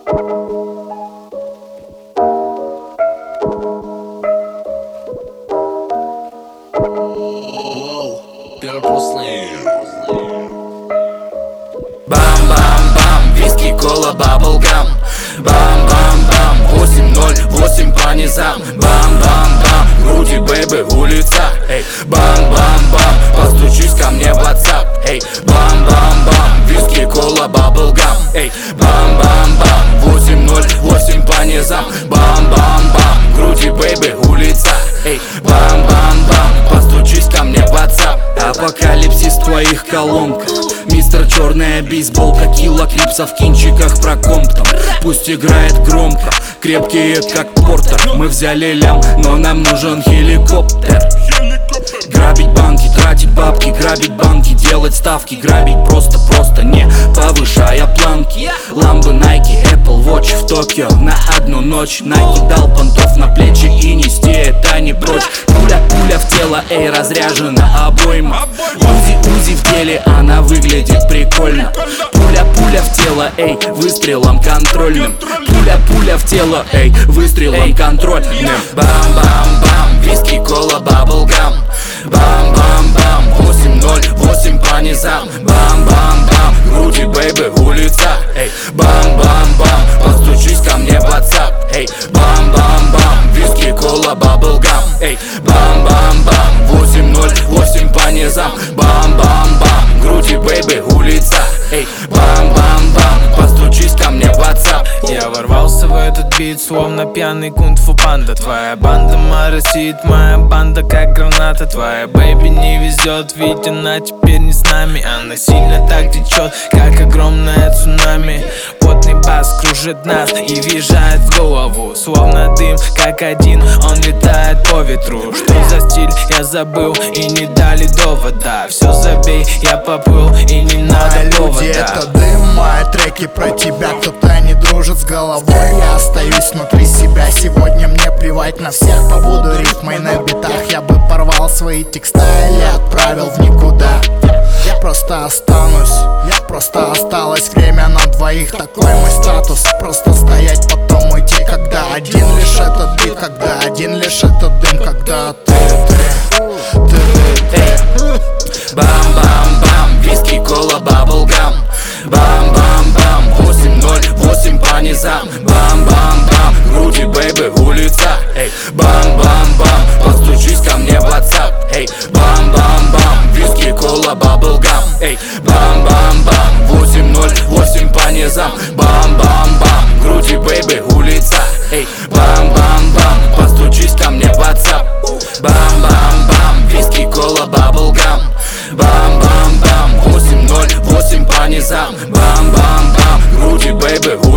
Бам-бам-бам, виски, кола, баблгам. Бам-бам-бам, 808 по низам. Бам-бам-бам, груди, бэйбы, улица. Эй, бам-бам-бам, постучись ко мне в WhatsApp. Эй, бам-бам-бам, виски, кола, баблгам. Эй, бам-бам-бам, 808 по низам. Бам-бам-бам, груди, бэйбы, улица. Эй, бам-бам-бам, постучись ко мне в WhatsApp. Апокалипсис в твоих колонках, мистер черная бейсболка, килла клипсов в кинчиках про Комптон. Пусть играет громко, крепкие как Портер. Мы взяли лям, но нам нужен хеликоптер. Грабить банки, тратить бабки, грабить банки, делать ставки, грабить просто не повышая планки. Ламбы, Nike, Apple Watch в Токио на одну ночь. Накидал понтов на плечи и нести это не прочь. Пуля в тело, эй, разряжена обойма. Узи в теле, она выглядит прикольно. Пуля в тело, эй, выстрелом контрольным. Пуля в тело, эй, выстрелом контрольным. Бам-бам-бам, виски, кола, баблгам. Бам-бам-бам, 808 по низам. Бам-бам-бам, груди, бэйбы, улица. Эй, бам-бам-бам, постучись ко мне в WhatsApp. Эй, бам-бам-бам, виски, кола, баблгам. Эй, бам-бам-бам, 808 по низам. Бам-бам-бам, груди, бэйбы, улица. Эй, бам-бам-бам, постучись ко мне в WhatsApp. Я ворвался в этот бит, словно пьяный кунг-фу панда. Твоя банда моросит, моя банда как граната. Твоя бэйби не везет, ведь она теперь не с нами. Она сильно так течет, как огромное цунами. Потный бас кружит нас и въезжает в голову, словно дым, как один, он летает по ветру. Что за стиль, я забыл и не дали довода. Все забей, я поплыл и не надо повода. Люди, это дым, мои треки про тебя. Кто-то не дружит с головой, я остаюсь внутри себя. Сегодня мне плевать на всех, побуду ритмой на битах. Я бы порвал свои текста или отправил в никуда. Просто останусь, просто осталось время на двоих. Такой мой статус, просто стоять, потом уйти. Когда один лишь этот бит, когда один лишь этот дым. Когда ты. Бам-бам-бам, виски, кола, баблгам. Бам-бам-бам, 808 по низам. Бам-бам-бам, груди, бэйбы, улица. Эй, бам-бам-бам, постучись ко мне в WhatsApp. Эй, бам-бам-бам, виски, кола, баблгам. Эй, бам-бам-бам, 808 по низам. Бам-бам-бам, груди, бэйбы, улица. Эй, бам-бам-бам, постучись ко мне в WhatsApp. Бам-бам-бам, виски, кола, баблгам. Бам-бам-бам, 808 по низам. Бам-бам-бам, груди, бэйбы,